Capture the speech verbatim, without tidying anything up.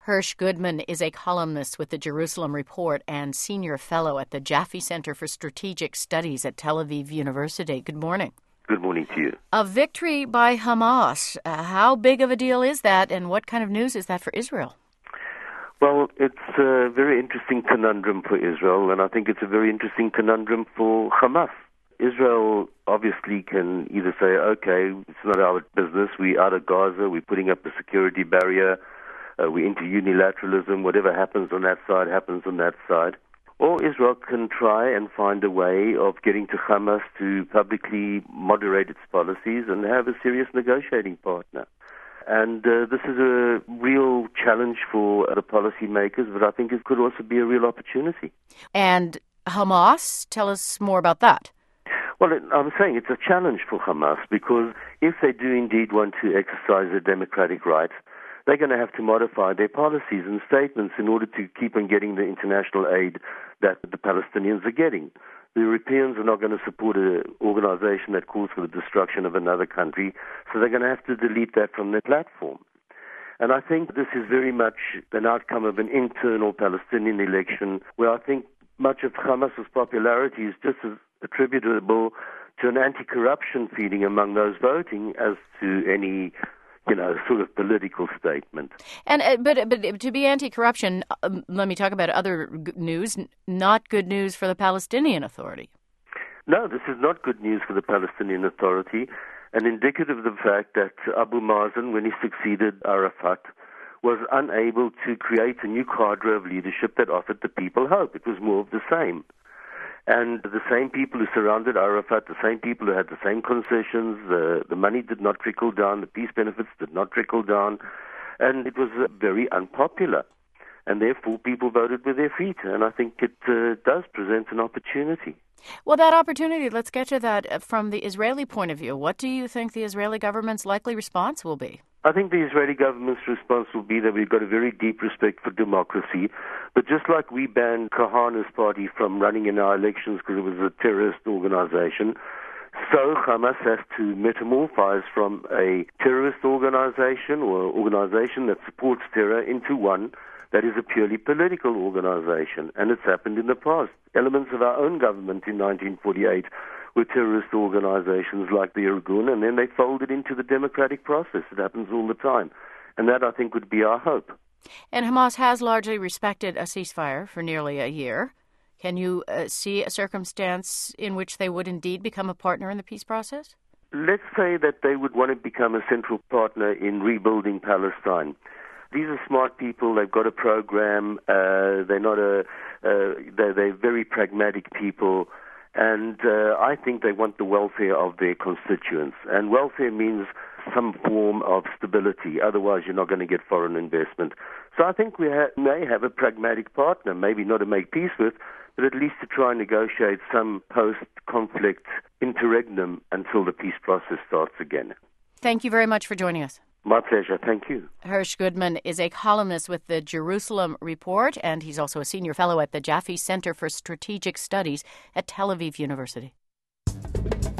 Hersh Goodman is a columnist with the Jerusalem Report and senior fellow at the Jaffe Center for Strategic Studies at Tel Aviv University. Good morning. Good morning to you. A victory by Hamas. Uh, how big of a deal is that, and what kind of news is that for Israel? Well, it's a very interesting conundrum for Israel, and I think it's a very interesting conundrum for Hamas. Israel obviously can either say, okay, it's not our business, we're out of Gaza, we're putting up a security barrier, uh, we're into unilateralism, whatever happens on that side happens on that side. Or Israel can try and find a way of getting to Hamas to publicly moderate its policies and have a serious negotiating partner. And uh, this is a real challenge for the policymakers, but I think it could also be a real opportunity. And Hamas, tell us more about that. Well, I'm saying it's a challenge for Hamas because if they do indeed want to exercise their democratic rights, they're going to have to modify their policies and statements in order to keep on getting the international aid that the Palestinians are getting. The Europeans are not going to support an organization that calls for the destruction of another country, so they're going to have to delete that from their platform. And I think this is very much an outcome of an internal Palestinian election where I think much of Hamas's popularity is just as attributable to an anti-corruption feeling among those voting as to any, you know, sort of political statement. And uh, but but to be anti-corruption, um, let me talk about other g- news. Not good news for the Palestinian Authority. No, this is not good news for the Palestinian Authority, and indicative of the fact that Abu Mazen, when he succeeded Arafat, was unable to create a new cadre of leadership that offered the people hope. It was more of the same. And the same people who surrounded Arafat, the same people who had the same concessions, the, the money did not trickle down, the peace benefits did not trickle down, and it was uh, very unpopular. And therefore, people voted with their feet, and I think it uh, does present an opportunity. Well, that opportunity, let's get to that from the Israeli point of view. What do you think the Israeli government's likely response will be? I think the Israeli government's response will be that we've got a very deep respect for democracy, but just like we banned Kahana's party from running in our elections because it was a terrorist organization, so Hamas has to metamorphose from a terrorist organization or organization that supports terror into one that is a purely political organization, and it's happened in the past. Elements of our own government in nineteen forty-eight were terrorist organizations like the Irgun, and then they folded into the democratic process. It happens all the time. And that, I think, would be our hope. And Hamas has largely respected a ceasefire for nearly a year. Can you uh, see a circumstance in which they would indeed become a partner in the peace process? Let's say that they would want to become a central partner in rebuilding Palestine. These are smart people. They've got a program. Uh, they're not a. Uh, they're, they're very pragmatic people. And uh, I think they want the welfare of their constituents. And welfare means some form of stability. Otherwise, you're not going to get foreign investment. So I think we ha- may have a pragmatic partner, maybe not to make peace with, but at least to try and negotiate some post-conflict interregnum until the peace process starts again. Thank you very much for joining us. My pleasure. Thank you. Hersh Goodman is a columnist with the Jerusalem Report, and he's also a senior fellow at the Jaffe Center for Strategic Studies at Tel Aviv University.